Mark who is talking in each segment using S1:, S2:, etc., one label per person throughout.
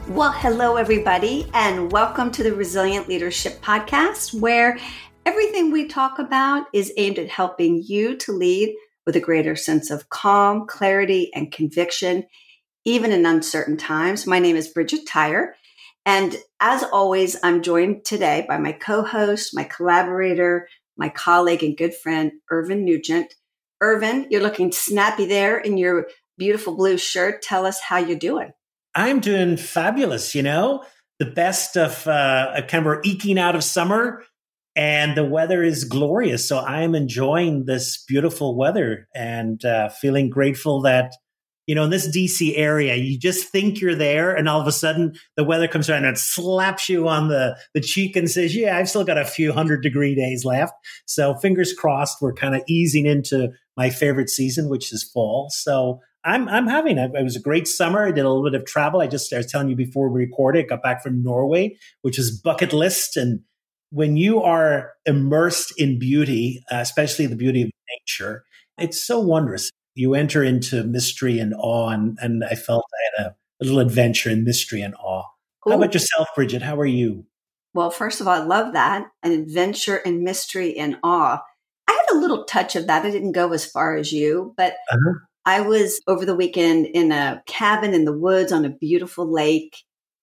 S1: Well, hello, everybody, and welcome to the Resilient Leadership Podcast, where everything we talk about is aimed at helping you to lead with a greater sense of calm, clarity, and conviction, even in uncertain times. My name is Bridget Tyre, and as always, I'm joined today by my co-host, my collaborator, my colleague, and good friend, Irvin Nugent. Irvin, you're looking snappy there in your beautiful blue shirt. Tell us how you're doing.
S2: I'm doing fabulous, the best of kind of we're eking out of summer and the weather is glorious. So I'm enjoying this beautiful weather and feeling grateful that, in this DC area, you just think you're there and all of a sudden the weather comes around and it slaps you on the cheek and says, yeah, I've still got a few 100-degree days left. So fingers crossed, we're kind of easing into my favorite season, which is fall. So I'm having it. It was a great summer. I did a little bit of travel. I was telling you before we recorded, I got back from Norway, which is bucket list. And when you are immersed in beauty, especially the beauty of nature, it's so wondrous. You enter into mystery and awe. And I felt I had a little adventure in mystery and awe. Ooh. How about yourself, Bridget? How are you?
S1: Well, first of all, I love that. An adventure in mystery and awe. I had a little touch of that. I didn't go as far as you, but I was over the weekend in a cabin in the woods on a beautiful lake.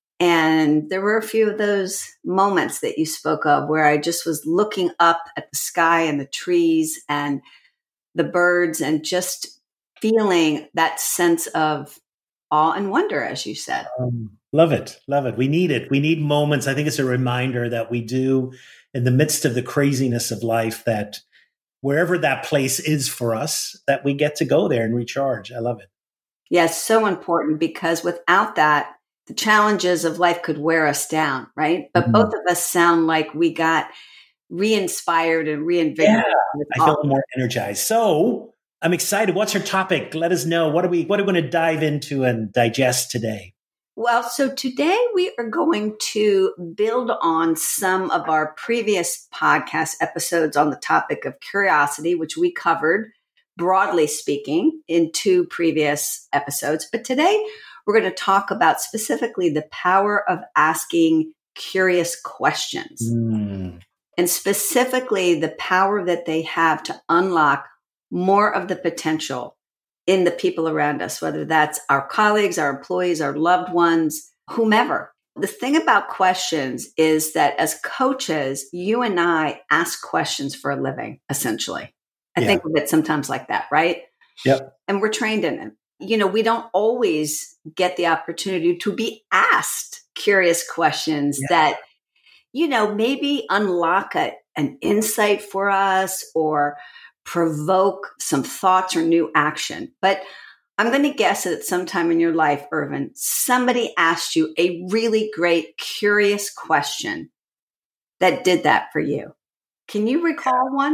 S1: And there were a few of those moments that you spoke of where I just was looking up at the sky and the trees and the birds and just feeling that sense of awe and wonder, as you said.
S2: Love it. Love it. We need it. We need moments. I think it's a reminder that we do in the midst of the craziness of life that wherever that place is for us, that we get to go there and recharge. I love it.
S1: Yes, so important because without that, the challenges of life could wear us down, right? But both of us sound like we got re-inspired and reinvigorated.
S2: Yeah, I feel more energized. So I'm excited. What's our topic? Let us know. What are we going to dive into and digest today?
S1: Well, so today we are going to build on some of our previous podcast episodes on the topic of curiosity, which we covered, broadly speaking, in 2 previous episodes. But today we're going to talk about specifically the power of asking curious questions, and specifically the power that they have to unlock more of the potential in the people around us, whether that's our colleagues, our employees, our loved ones, whomever. The thing about questions is that as coaches, you and I ask questions for a living, essentially. I think of it sometimes like that, right?
S2: Yep.
S1: And we're trained in it. We don't always get the opportunity to be asked curious questions that, maybe unlock an insight for us or provoke some thoughts or new action. But I'm going to guess that at some time in your life, Irvin, somebody asked you a really great, curious question that did that for you. Can you recall one?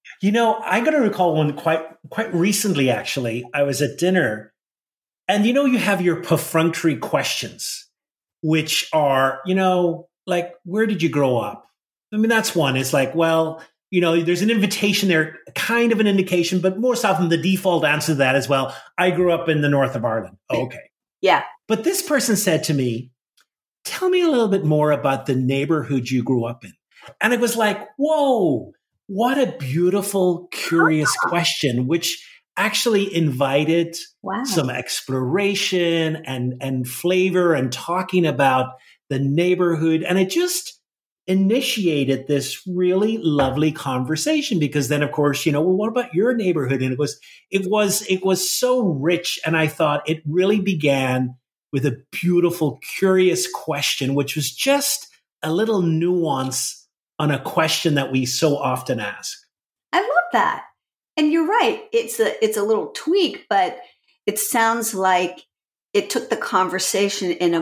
S2: I'm going to recall one quite recently, actually. I was at dinner and, you have your perfunctory questions, which are, like, where did you grow up? I mean, that's one. It's like, well, there's an invitation there, kind of an indication, but more often the default answer to that is, well, I grew up in the north of Ireland. Oh, okay.
S1: Yeah.
S2: But this person said to me, tell me a little bit more about the neighborhood you grew up in. And it was like, whoa, what a beautiful, curious question, which actually invited some exploration and flavor and talking about the neighborhood. And it just initiated this really lovely conversation because then, of course, well, what about your neighborhood? And it was so rich. And I thought it really began with a beautiful, curious question, which was just a little nuance on a question that we so often ask.
S1: I love that. And you're right. It's a little tweak, but it sounds like it took the conversation in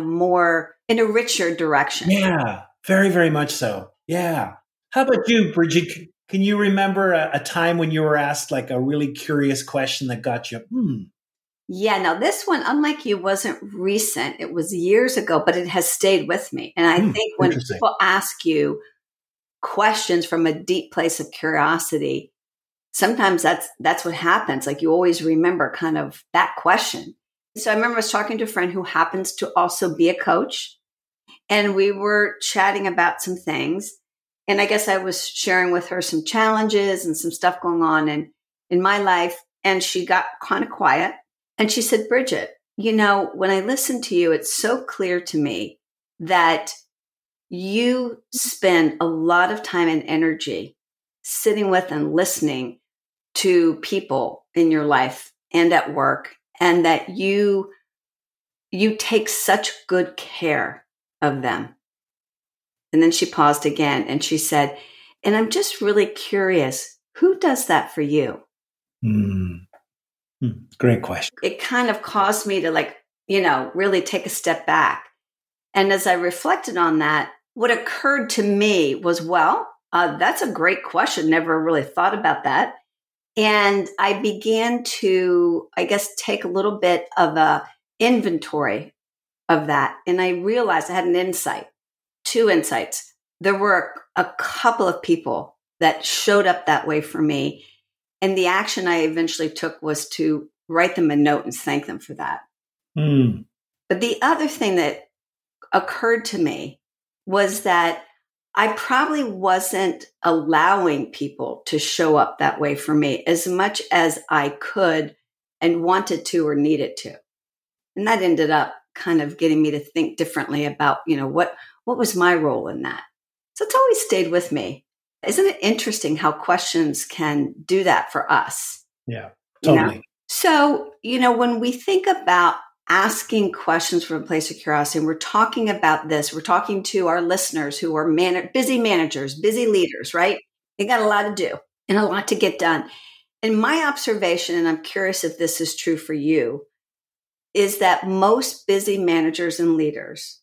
S1: a richer direction.
S2: Yeah. Very, very much so. Yeah. How about you, Bridget? Can you remember a time when you were asked like a really curious question that got you,
S1: Yeah. Now this one, unlike you, wasn't recent. It was years ago, but it has stayed with me. And I think when people ask you questions from a deep place of curiosity, sometimes that's what happens. Like you always remember kind of that question. So I remember I was talking to a friend who happens to also be a coach, and we were chatting about some things. And I guess I was sharing with her some challenges and some stuff going on in my life. And she got kind of quiet. And she said, Bridget, when I listen to you, it's so clear to me that you spend a lot of time and energy sitting with and listening to people in your life and at work, and that you take such good care of them. And then she paused again and she said, and I'm just really curious, who does that for you?
S2: Great question.
S1: It kind of caused me to really take a step back. And as I reflected on that, what occurred to me was, that's a great question. Never really thought about that. And I began to, take a little bit of a inventory of that. And I realized I had two insights. There were a couple of people that showed up that way for me. And the action I eventually took was to write them a note and thank them for that. But the other thing that occurred to me was that I probably wasn't allowing people to show up that way for me as much as I could and wanted to or needed to. And that ended up kind of getting me to think differently about, what was my role in that? So it's always stayed with me. Isn't it interesting how questions can do that for us?
S2: Yeah, totally.
S1: So, when we think about asking questions from a place of curiosity, and we're talking about this, we're talking to our listeners who are busy managers, busy leaders, right? They got a lot to do and a lot to get done. And my observation, and I'm curious if this is true for you, is that most busy managers and leaders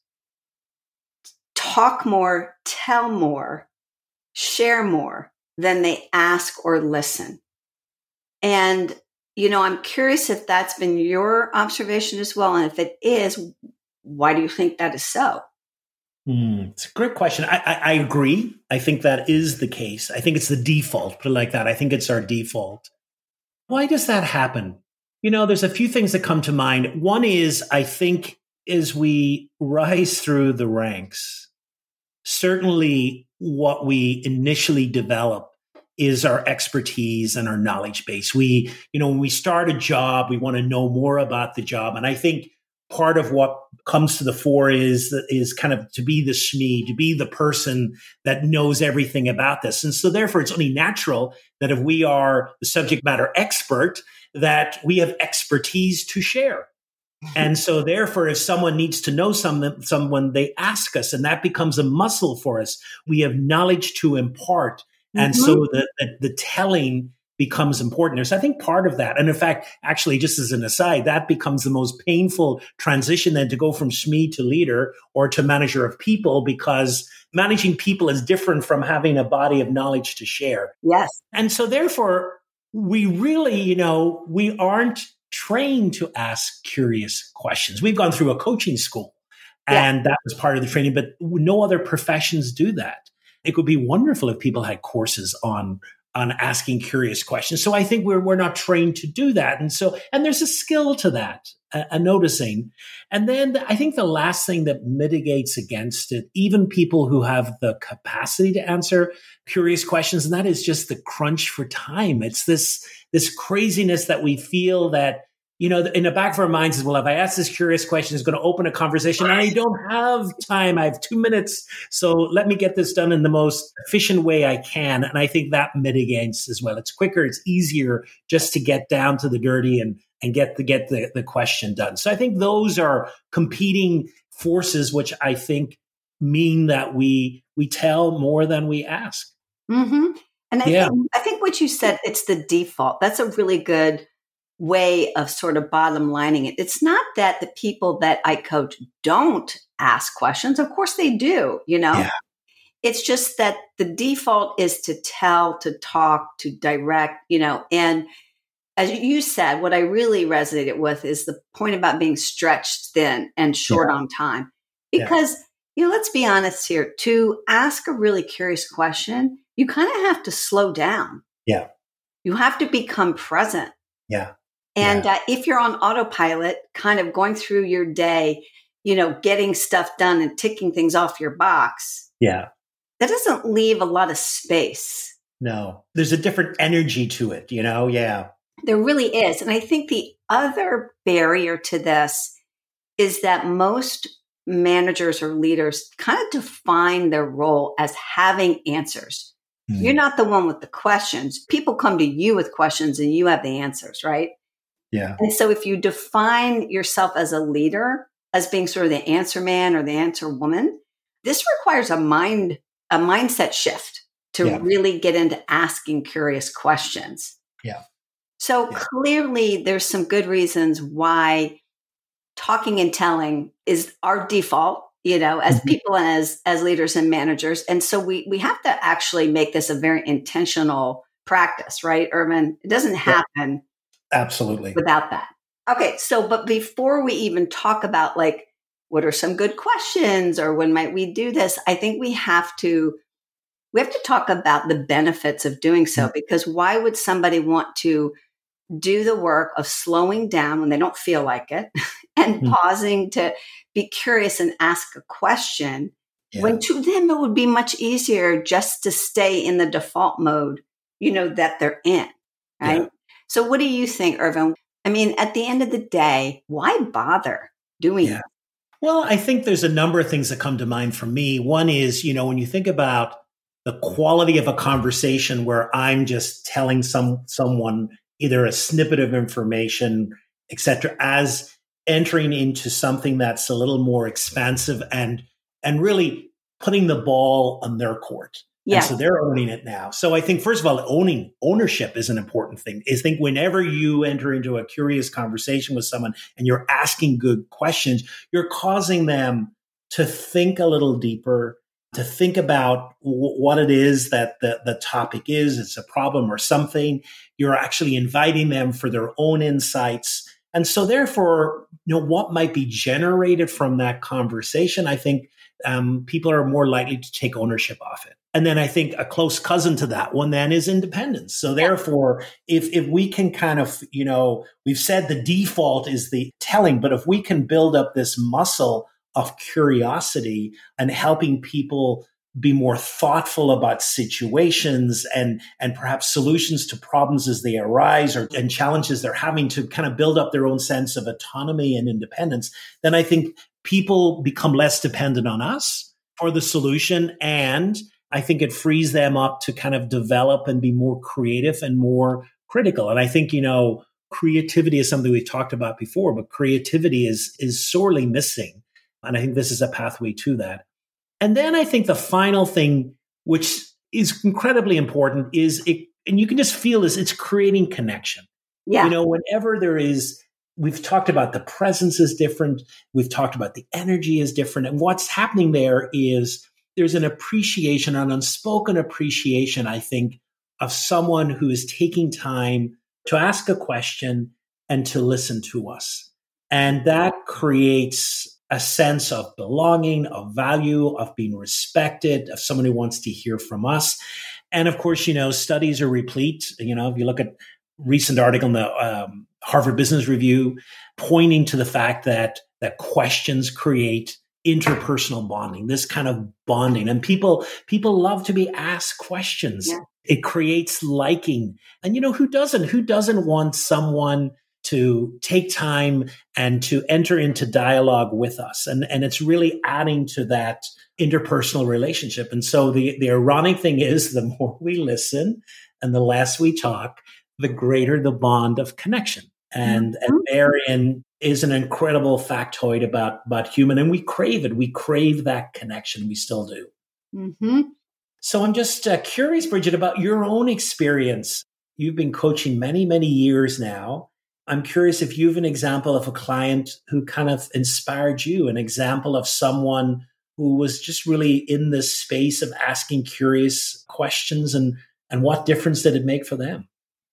S1: talk more, tell more, share more than they ask or listen. And, I'm curious if that's been your observation as well. And if it is, why do you think that is so?
S2: It's a great question. I agree. I think that is the case. I think it's the default, put it like that. I think it's our default. Why does that happen? There's a few things that come to mind. One is, I think, as we rise through the ranks, certainly what we initially develop is our expertise and our knowledge base. When we start a job, we want to know more about the job. And I think part of what comes to the fore is kind of to be the SME, to be the person that knows everything about this. And so therefore, it's only natural that if we are the subject matter expert, that we have expertise to share. And so therefore, if someone needs to know someone, they ask us, and that becomes a muscle for us. We have knowledge to impart. And so the telling becomes important. So I think part of that, and in fact, actually, just as an aside, that becomes the most painful transition then to go from SME to leader or to manager of people, because managing people is different from having a body of knowledge to share.
S1: Yes.
S2: And so therefore, we really, we aren't trained to ask curious questions. We've gone through a coaching school, and that was part of the training, but no other professions do that. It would be wonderful if people had courses on asking curious questions. So I think we're not trained to do that. And there's a skill to that, a noticing. And then I think the last thing that mitigates against it, even people who have the capacity to answer curious questions, and that is just the crunch for time. It's this craziness that we feel that, in the back of our minds is, well, if I ask this curious question, it's going to open a conversation and I don't have time. I have 2 minutes. So let me get this done in the most efficient way I can. And I think that mitigates as well. It's quicker. It's easier just to get down to the dirty and get the question done. So I think those are competing forces, which I think mean that we tell more than we ask.
S1: Mm-hmm. And I think what you said, it's the default. That's a really good way of sort of bottom lining it. It's not that the people that I coach don't ask questions. Of course they do,
S2: Yeah.
S1: It's just that the default is to tell, to talk, to direct, and as you said, what I really resonated with is the point about being stretched thin and short on time. Because, let's be honest here, to ask a really curious question, you kind of have to slow down.
S2: Yeah.
S1: You have to become present.
S2: Yeah.
S1: And if you're on autopilot, kind of going through your day, getting stuff done and ticking things off your box,
S2: Yeah.
S1: that doesn't leave a lot of space.
S2: No, there's a different energy to it, Yeah.
S1: There really is. And I think the other barrier to this is that most managers or leaders kind of define their role as having answers. You're not the one with the questions. People come to you with questions and you have the answers, right?
S2: Yeah.
S1: And so if you define yourself as a leader, as being sort of the answer man or the answer woman, this requires a mindset shift to really get into asking curious questions.
S2: Yeah.
S1: So clearly there's some good reasons why talking and telling is our default, as people and as leaders and managers. And so we have to actually make this a very intentional practice, right, Ervin? It doesn't happen
S2: absolutely
S1: without that. Okay. So, but before we even talk about what are some good questions or when might we do this, I think we have to talk about the benefits of doing so, because why would somebody want to do the work of slowing down when they don't feel like it and pausing to be curious and ask a question when to them it would be much easier just to stay in the default mode, that they're in, right? Yeah. So what do you think, Ervin? I mean, at the end of the day, why bother doing it?
S2: Well, I think there's a number of things that come to mind for me. One is, when you think about the quality of a conversation where I'm just telling someone either a snippet of information, et cetera, as entering into something that's a little more expansive and really putting the ball on their court. Yeah. And so they're owning it now. So I think, first of all, ownership is an important thing. I think whenever you enter into a curious conversation with someone and you're asking good questions, you're causing them to think a little deeper, to think about what it is that the topic is. It's a problem or something. You're actually inviting them for their own insights. And so therefore, what might be generated from that conversation, I think people are more likely to take ownership of it. And then I think a close cousin to that one then is independence. So therefore, if we can kind of, we've said the default is the telling, but if we can build up this muscle of curiosity and helping people be more thoughtful about situations and perhaps solutions to problems as they arise and challenges they're having to kind of build up their own sense of autonomy and independence, then I think people become less dependent on us for the solution. And I think it frees them up to kind of develop and be more creative and more critical. And I think, creativity is something we've talked about before, but creativity is sorely missing. And I think this is a pathway to that. And then I think the final thing, which is incredibly important, is and you can just feel this, it's creating connection. Yeah. Whenever we've talked about the presence is different. We've talked about the energy is different. And what's happening there is there's an appreciation, an unspoken appreciation, I think, of someone who is taking time to ask a question and to listen to us. And that creates a sense of belonging, of value, of being respected, of someone who wants to hear from us. And of course, studies are replete. If you look at recent article in the Harvard Business Review pointing to the fact that questions create interpersonal bonding, this kind of bonding. And people love to be asked questions. Yeah. It creates liking. And who doesn't? Who doesn't want someone to take time and to enter into dialogue with us? And it's really adding to that interpersonal relationship. And so the ironic thing is the more we listen and the less we talk, the greater the bond of connection. And therein is an incredible factoid about human. And we crave it. We crave that connection. We still do. Mm-hmm. So I'm just curious, Bridget, about your own experience. You've been coaching many, many years now. I'm curious if you have an example of a client who kind of inspired you, an example of someone who was just really in this space of asking curious questions and what difference did it make for them?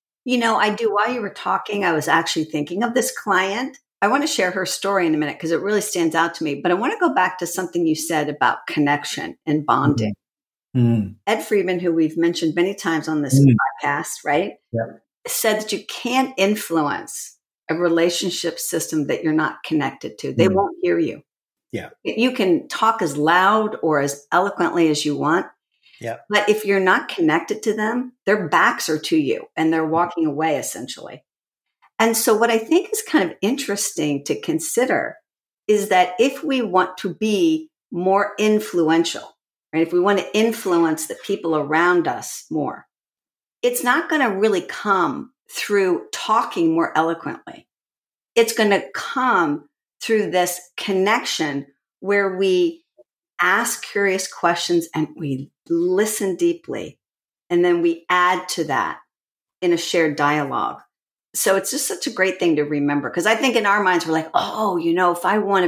S1: I do. While you were talking, I was actually thinking of this client. I want to share her story in a minute because it really stands out to me. But I want to go back to something you said about connection and bonding. Mm-hmm. Ed Friedman, who we've mentioned many times on this podcast, right? Yeah. Said that you can't influence a relationship system that you're not connected to. They won't hear you.
S2: Yeah.
S1: You can talk as loud or as eloquently as you want.
S2: Yeah.
S1: But if you're not connected to them, their backs are to you and they're walking away essentially. And so what I think is kind of interesting to consider is that if we want to be more influential, right? If we want to influence the people around us more, it's not going to really come through talking more eloquently. It's going to come through this connection where we ask curious questions and we listen deeply. And then we add to that in a shared dialogue. So it's just such a great thing to remember. Because I think in our minds, we're like, oh, if I want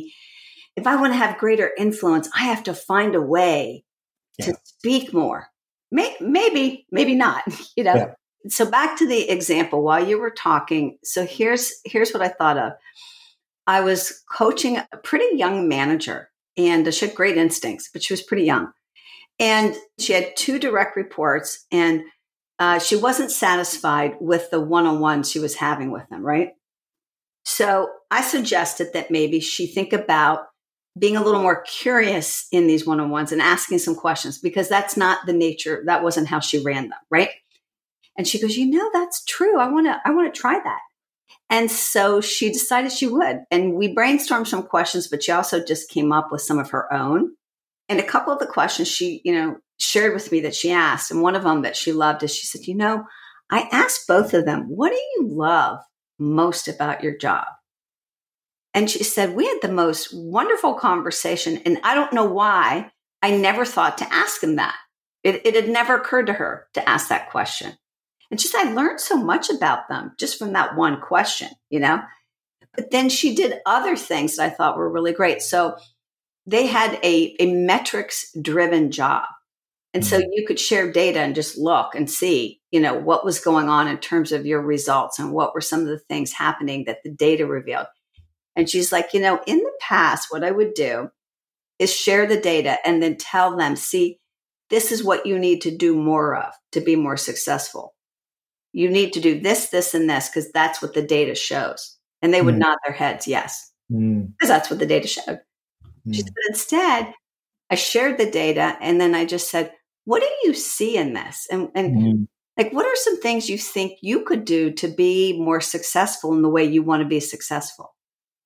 S1: to have greater influence, I have to find a way to speak more. Maybe not,
S2: Yeah.
S1: So back to the example while you were talking. So here's what I thought of. I was coaching a pretty young manager, and she had great instincts, but she was pretty young. And she had 2 direct reports, and she wasn't satisfied with the one-on-one she was having with them, right? So I suggested that maybe she think about being a little more curious in these one-on-ones and asking some questions, because that's not the nature. That wasn't how she ran them, right? And she goes, that's true. I want to try that. And so she decided she would. And we brainstormed some questions, but she also just came up with some of her own. And a couple of the questions she, shared with me that she asked, and one of them that she loved is she said, I asked both of them, what do you love most about your job? And she said, we had the most wonderful conversation. And I don't know why I never thought to ask him that. It had never occurred to her to ask that question. And she said, I learned so much about them just from that one question, But then she did other things that I thought were really great. So they had a metrics-driven job. And so you could share data and just look and see, what was going on in terms of your results and what were some of the things happening that the data revealed. And she's like, in the past, what I would do is share the data and then tell them, see, this is what you need to do more of to be more successful. You need to do this, this, and this, because that's what the data shows. And they would nod their heads, yes, because that's what the data showed. She said, instead, I shared the data, and then I just said, what do you see in this? And like, what are some things you think you could do to be more successful in the way you want to be successful?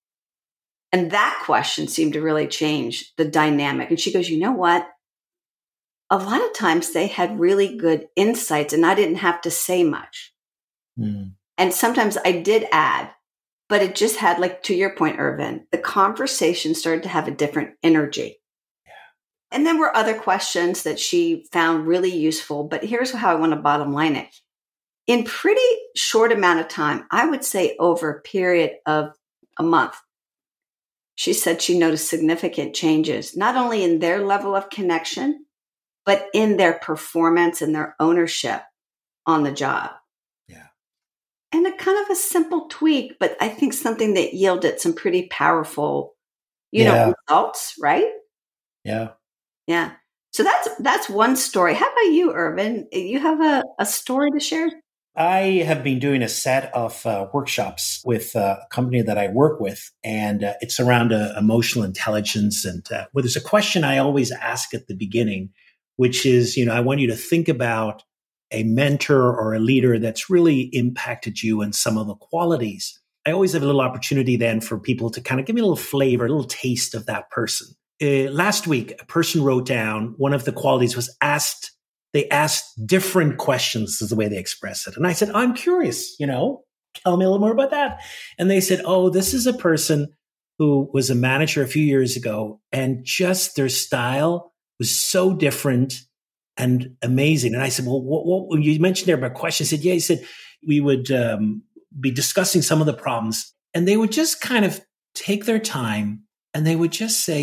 S1: And that question seemed to really change the dynamic. And she goes, you know what? A lot of times they had really good insights and I didn't have to say much. And sometimes I did add, but it just had, like, to your point, Ervin, the conversation started to have a different energy. Yeah. And then were other questions that she found really useful. But here's how I want to bottom line it. In pretty short amount of time, I would say over a period of a month, she said she noticed significant changes, not only in their level of connection, but in their performance and their ownership on the job.
S2: Yeah.
S1: And a kind of a simple tweak, but I think something that yielded some pretty powerful, results, right?
S2: Yeah.
S1: Yeah. So that's one story. How about you, Ervin? You have a story to share?
S2: I have been doing a set of workshops with a company that I work with, and it's around emotional intelligence. And there's a question I always ask at the beginning, which is, I want you to think about a mentor or a leader that's really impacted you and some of the qualities. I always have a little opportunity then for people to kind of give me a little flavor, a little taste of that person. Last week, a person wrote down one of the qualities was they asked different questions is the way they express it. And I said, I'm curious, tell me a little more about that. And they said, oh, this is a person who was a manager a few years ago, and just their style was so different and amazing. And I said, well, what you mentioned there about questions? He said, yeah, he said, we would be discussing some of the problems, and they would just kind of take their time and they would just say,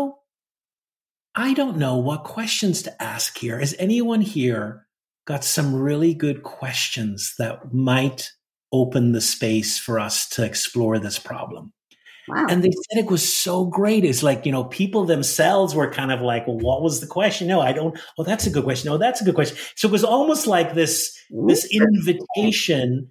S2: I don't know what questions to ask here. Has anyone here got some really good questions that might open the space for us to explore this problem?
S1: Wow.
S2: And they said it was so great. It's like, people themselves were kind of like, well, what was the question? No, I don't. Oh, that's a good question. Oh, that's a good question. So it was almost like this invitation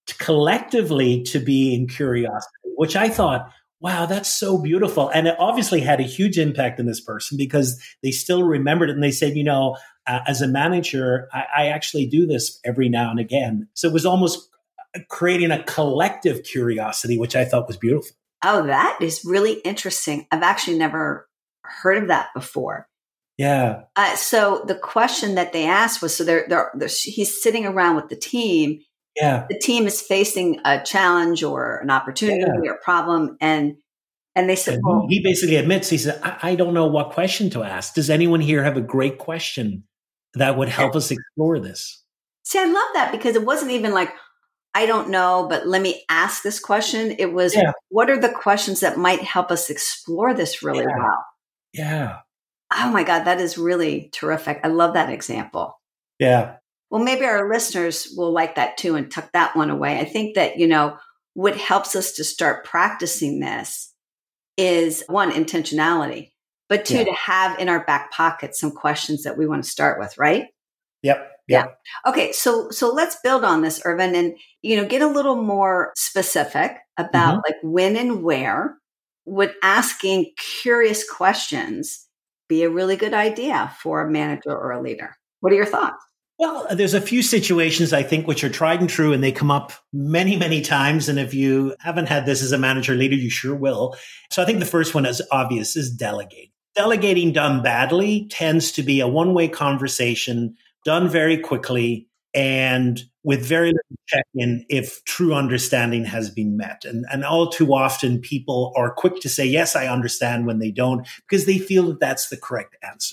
S2: collectively to be in curiosity, which I thought, wow, that's so beautiful. And it obviously had a huge impact on this person because they still remembered it. And they said, as a manager, I actually do this every now and again. So it was almost creating a collective curiosity, which I thought was beautiful.
S1: Oh, that is really interesting. I've actually never heard of that before.
S2: Yeah.
S1: So the question that they asked was, so he's sitting around with the team.
S2: Yeah.
S1: The team is facing a challenge or an opportunity or problem. And they said, well,
S2: he basically admits, he said, I don't know what question to ask. Does anyone here have a great question that would help us explore this?
S1: See, I love that because it wasn't even like, I don't know, but let me ask this question. It was, what are the questions that might help us explore this really well?
S2: Yeah.
S1: Oh my God, that is really terrific. I love that example.
S2: Yeah.
S1: Well, maybe our listeners will like that too and tuck that one away. I think that, what helps us to start practicing this is one, intentionality, but two, to have in our back pocket some questions that we want to start with, right?
S2: Yep.
S1: Yeah. Okay. So let's build on this, Ervin, and, get a little more specific about like when and where would asking curious questions be a really good idea for a manager or a leader? What are your thoughts?
S2: Well, there's a few situations I think which are tried and true, and they come up many, many times. And if you haven't had this as a manager or leader, you sure will. So I think the first one is obvious, is delegating. Delegating done badly tends to be a one-way conversation, done very quickly, and with very little check-in if true understanding has been met. And all too often, people are quick to say, yes, I understand, when they don't, because they feel that that's the correct answer.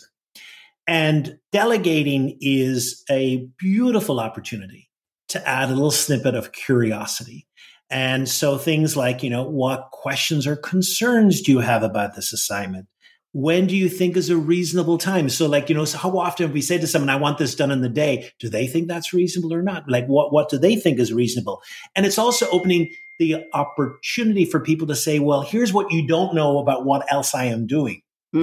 S2: And delegating is a beautiful opportunity to add a little snippet of curiosity. And so things like, what questions or concerns do you have about this assignment? When do you think is a reasonable time? So like, so how often we say to someone, I want this done in the day, do they think that's reasonable or not? Like what do they think is reasonable? And it's also opening the opportunity for people to say, well, here's what you don't know about what else I am doing,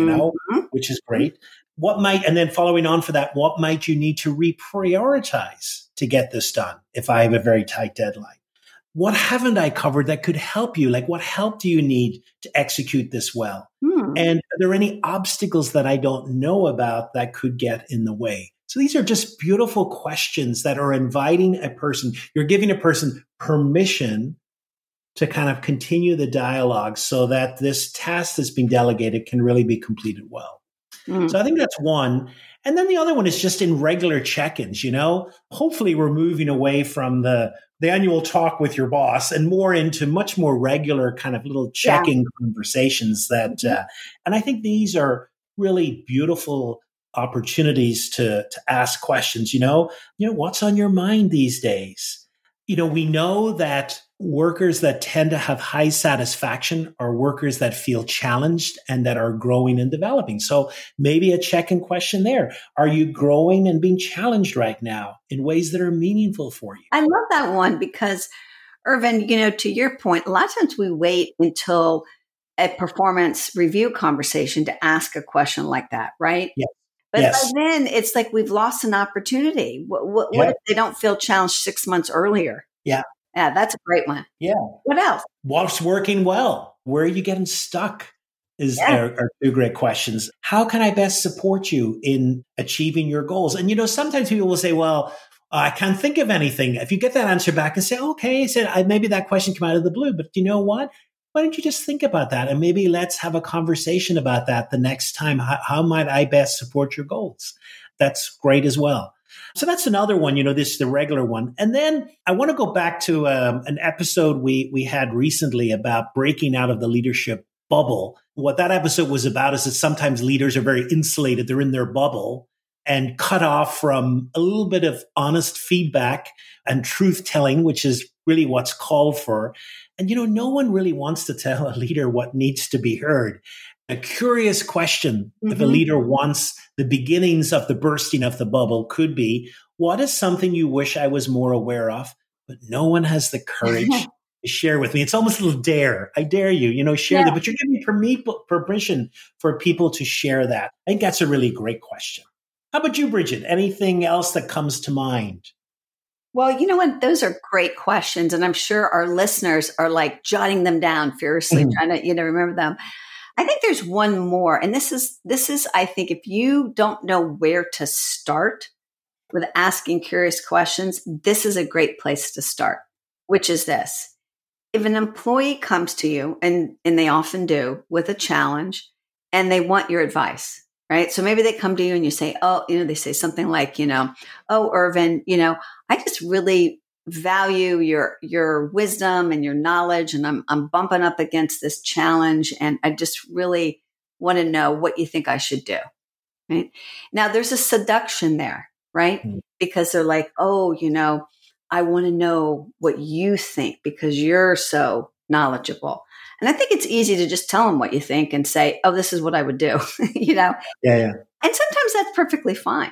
S2: which is great. And then following on for that, what might you need to reprioritize to get this done if I have a very tight deadline? What haven't I covered that could help you? Like, what help do you need to execute this well? And are there any obstacles that I don't know about that could get in the way? So these are just beautiful questions that are inviting a person. You're giving a person permission to kind of continue the dialogue so that this task that's being delegated can really be completed well. So I think that's one. And then the other one is just in regular check-ins, hopefully we're moving away from the annual talk with your boss and more into much more regular kind of little check-in conversations that, and I think these are really beautiful opportunities to ask questions, what's on your mind these days? We know that workers that tend to have high satisfaction are workers that feel challenged and that are growing and developing. So maybe a check-in question there. Are you growing and being challenged right now in ways that are meaningful for you?
S1: I love that one because, Ervin, to your point, a lot of times we wait until a performance review conversation to ask a question like that, right?
S2: Yes.
S1: But by then, it's like we've lost an opportunity. What if they don't feel challenged 6 months earlier?
S2: Yeah.
S1: Yeah, that's a great one.
S2: Yeah.
S1: What else?
S2: What's working well? Where are you getting stuck? Are two great questions. How can I best support you in achieving your goals? And, sometimes people will say, well, I can't think of anything. If you get that answer back and say, okay, maybe that question came out of the blue, but you know what? Why don't you just think about that? And maybe let's have a conversation about that the next time. How might I best support your goals? That's great as well. So that's another one, this is the regular one. And then I want to go back to an episode we had recently about breaking out of the leadership bubble. What that episode was about is that sometimes leaders are very insulated. They're in their bubble and cut off from a little bit of honest feedback and truth telling, which is really what's called for. And, no one really wants to tell a leader what needs to be heard. A curious question, if a leader wants the beginnings of the bursting of the bubble, could be, what is something you wish I was more aware of, but no one has the courage to share with me? It's almost a little dare. I dare you, share that. But you're giving me permission for people to share that. I think that's a really great question. How about you, Bridget? Anything else that comes to mind?
S1: Well, you know what? Those are great questions. And I'm sure our listeners are like jotting them down furiously,
S2: Mhm.
S1: trying to, remember them. I think there's one more. And this is, I think if you don't know where to start with asking curious questions, this is a great place to start, which is this. If an employee comes to you, and they often do, with a challenge and they want your advice, right? So maybe they come to you and you say, oh, they say something like, oh, Irvin, I just really value your wisdom and your knowledge, and I'm bumping up against this challenge, and I just really want to know what you think I should do. Right now, there's a seduction there, right?
S2: Mm.
S1: Because they're like, oh, I want to know what you think because you're so knowledgeable. And I think it's easy to just tell them what you think and say, oh, this is what I would do,
S2: Yeah, yeah.
S1: And sometimes that's perfectly fine.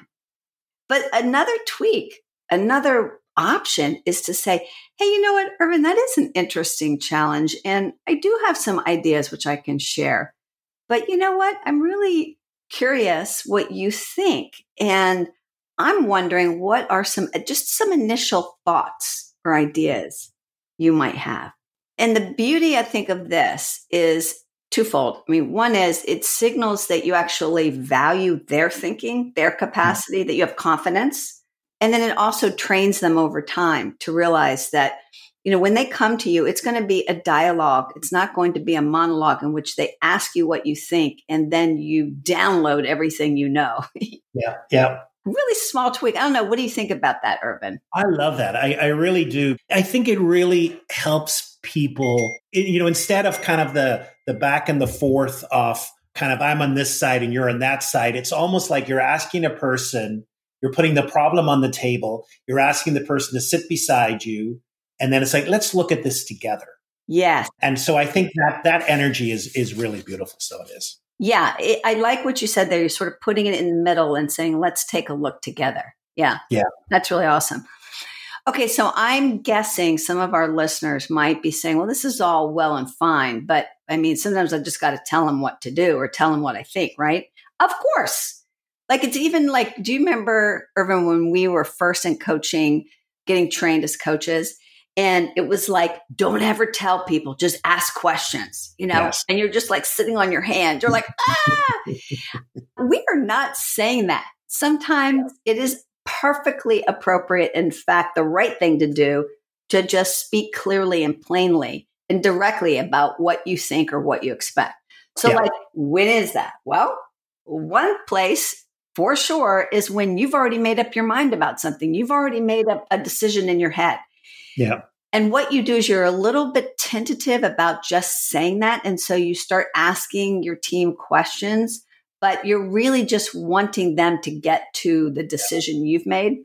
S1: But another tweak, another option is to say, hey, you know what, Irvin, that is an interesting challenge. And I do have some ideas which I can share. But you know what? I'm really curious what you think. And I'm wondering what are some initial thoughts or ideas you might have. And the beauty, I think, of this is twofold. I mean, one is it signals that you actually value their thinking, their capacity, that you have confidence. And then it also trains them over time to realize that, when they come to you, it's going to be a dialogue. It's not going to be a monologue in which they ask you what you think and then you download everything you know.
S2: Yeah, yeah.
S1: Really small tweak. I don't know. What do you think about that, Irvin?
S2: I love that. I really do. I think it really helps people, instead of kind of the back and the forth of kind of I'm on this side and you're on that side. It's almost like you're asking a person, you're putting the problem on the table, you're asking the person to sit beside you. And then it's like, let's look at this together.
S1: Yes.
S2: And so I think that energy is really beautiful. So it is.
S1: Yeah. I like what you said there. You're sort of putting it in the middle and saying, let's take a look together. Yeah.
S2: Yeah.
S1: That's really awesome. Okay. So I'm guessing some of our listeners might be saying, well, this is all well and fine, but I mean, sometimes I just got to tell them what to do or tell them what I think, right? Of course. Like it's even like, do you remember, Irvin, when we were first in coaching, getting trained as coaches? And it was like, don't ever tell people, just ask questions,
S2: Yes.
S1: And you're just like sitting on your hand. You're like, we are not saying that. Sometimes it is perfectly appropriate. In fact, the right thing to do to just speak clearly and plainly and directly about what you think or what you expect. So like, when is that? Well, one place for sure is when you've already made up your mind about something. You've already made up a decision in your head.
S2: Yeah.
S1: And what you do is you're a little bit tentative about just saying that. And so you start asking your team questions, but you're really just wanting them to get to the decision you've made.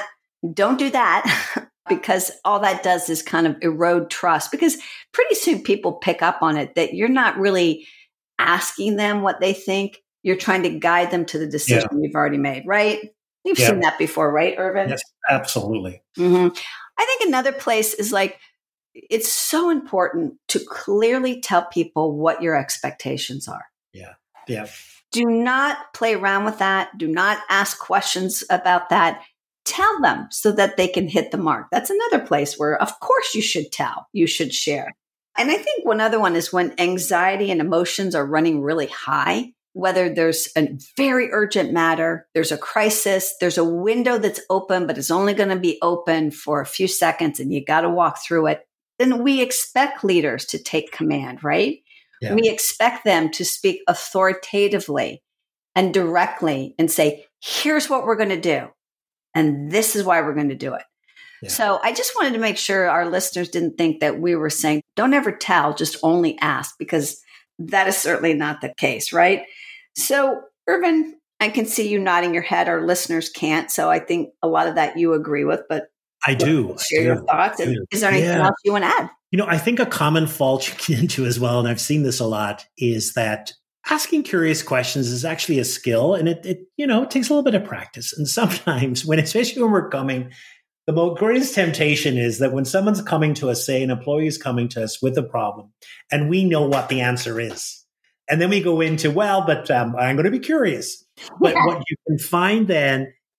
S1: Don't do that because all that does is kind of erode trust, because pretty soon people pick up on it that you're not really asking them what they think. You're trying to guide them to the decision you've already made, right? You've seen that before, right, Irvin?
S2: Yes, absolutely.
S1: Mm-hmm. I think another place is like, it's so important to clearly tell people what your expectations are.
S2: Yeah. Yeah.
S1: Do not play around with that. Do not ask questions about that. Tell them so that they can hit the mark. That's another place where, of course, you should tell, you should share. And I think one other one is when anxiety and emotions are running really high. Whether there's a very urgent matter, there's a crisis, there's a window that's open, but it's only going to be open for a few seconds and you got to walk through it, then we expect leaders to take command, right? Yeah. We expect them to speak authoritatively and directly and say, here's what we're going to do. And this is why we're going to do it. Yeah. So I just wanted to make sure our listeners didn't think that we were saying, don't ever tell, just only ask, because that is certainly not the case, right? So, Irvin, I can see you nodding your head. Our listeners can't. So I think a lot of that you agree with, but
S2: I do.
S1: Share your thoughts. And is there anything else you want to add?
S2: I think a common fault you get into as well, and I've seen this a lot, is that asking curious questions is actually a skill, and it takes a little bit of practice. And sometimes especially when we're coming, the greatest temptation is that when someone's coming to us, say an employee is coming to us with a problem, and we know what the answer is. And then we go into, I'm going to be curious. But what you can find then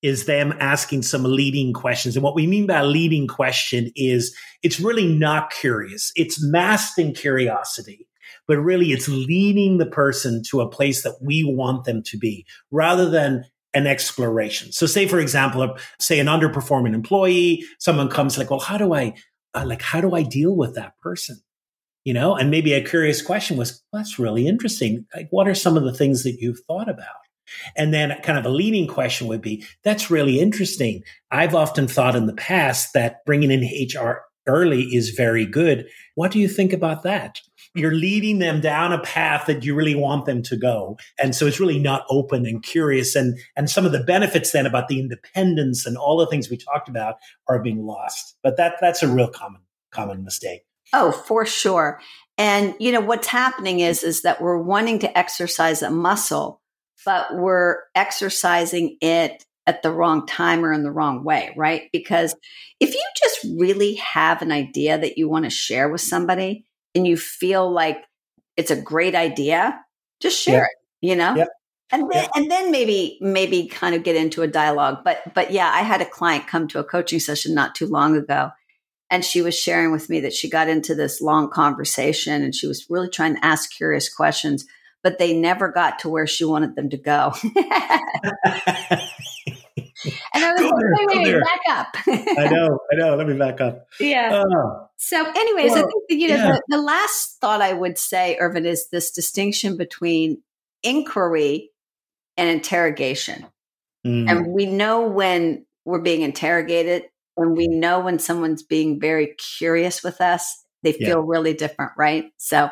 S2: is them asking some leading questions. And what we mean by a leading question is it's really not curious. It's masked in curiosity, but really it's leading the person to a place that we want them to be rather than an exploration. So say, for example, say an underperforming employee, someone comes like, well, how do I deal with that person? And maybe a curious question was, well, that's really interesting. Like, what are some of the things that you've thought about? And then kind of a leading question would be, that's really interesting. I've often thought in the past that bringing in HR early is very good. What do you think about that? You're leading them down a path that you really want them to go. And so it's really not open and curious. And some of the benefits then about the independence and all the things we talked about are being lost. But that's a real common mistake.
S1: Oh, for sure. And, what's happening is that we're wanting to exercise a muscle, but we're exercising it at the wrong time or in the wrong way, right? Because if you just really have an idea that you want to share with somebody and you feel like it's a great idea, just share it,
S2: Yep.
S1: And then maybe kind of get into a dialogue. But yeah, I had a client come to a coaching session not too long ago, and she was sharing with me that she got into this long conversation and she was really trying to ask curious questions, but they never got to where she wanted them to go. And I was like, wait, back up.
S2: I know. Let me back up.
S1: Yeah. So anyways, I think, the last thought I would say, Ervin, is this distinction between inquiry and interrogation. And we know when we're being interrogated, and we know when someone's being very curious with us, they feel really different, right? So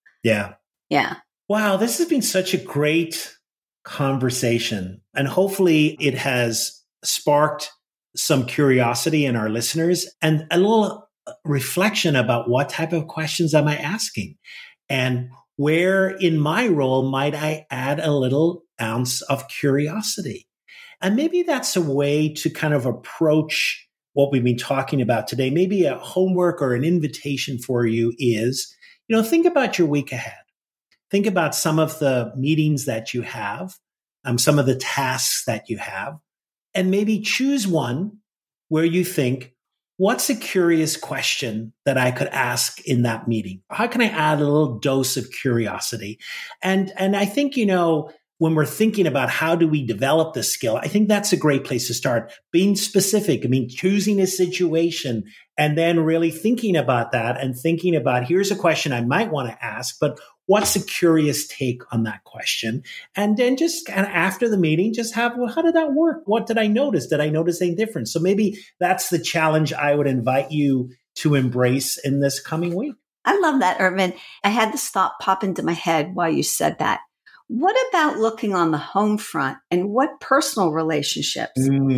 S1: yeah.
S2: Wow, this has been such a great conversation. And hopefully it has sparked some curiosity in our listeners and a little reflection about what type of questions am I asking? And where in my role might I add a little ounce of curiosity? And maybe that's a way to kind of approach what we've been talking about today. Maybe a homework or an invitation for you is, think about your week ahead. Think about some of the meetings that you have, some of the tasks that you have, and maybe choose one where you think, what's a curious question that I could ask in that meeting? How can I add a little dose of curiosity? And I think, when we're thinking about how do we develop this skill, I think that's a great place to start. Being specific, choosing a situation and then really thinking about that and thinking about, here's a question I might want to ask, but what's a curious take on that question? And then just kind of after the meeting, just have, well, how did that work? What did I notice? Did I notice anything different? So maybe that's the challenge I would invite you to embrace in this coming week.
S1: I love that, Ervin. I had this thought pop into my head while you said that. What about looking on the home front, and what personal relationships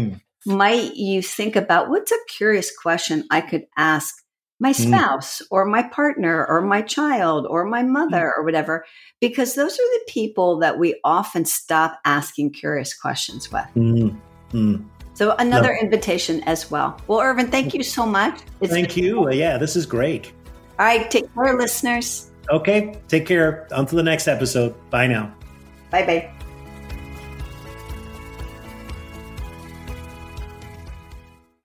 S1: might you think about? What's a curious question I could ask my spouse or my partner or my child or my mother or whatever? Because those are the people that we often stop asking curious questions with. So another invitation as well. Well, Ervin, thank you so much.
S2: Thank you. Yeah, this is great.
S1: All right. Take care, listeners.
S2: Okay. Take care. On to the next episode. Bye now.
S1: Bye-bye.